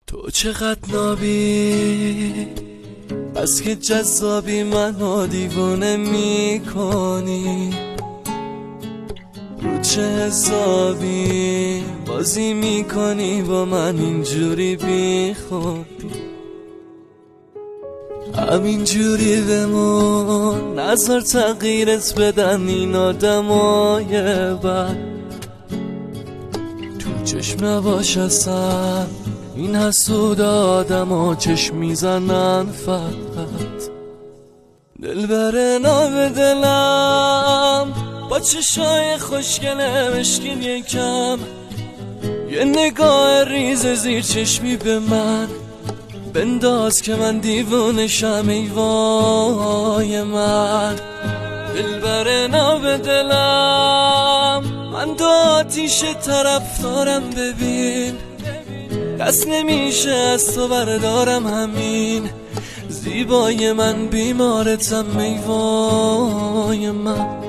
تو چقدر نابی بس که جذابی منو دیوونه میکنی، رو چه حسابی بازی میکنی با من اینجوری بی خوبی؟ همینجوری بمون، نظر تغییرت بدن این آدمای بد. تو چشم نباش اصلا، این حسود آدم ها چشم میزنن فقط. دل بره ناب دلم با چشای خوشگله مشکین یکم، یه نگاه ریز زیر چشمی به من بنداز که من دیوونشم ای وای من. دل بره ناب دلم، من دو آتیش طرفدارم، ببین دست نمیشه از تو بردارم، همین زیبای من بیمارتم ای وای من.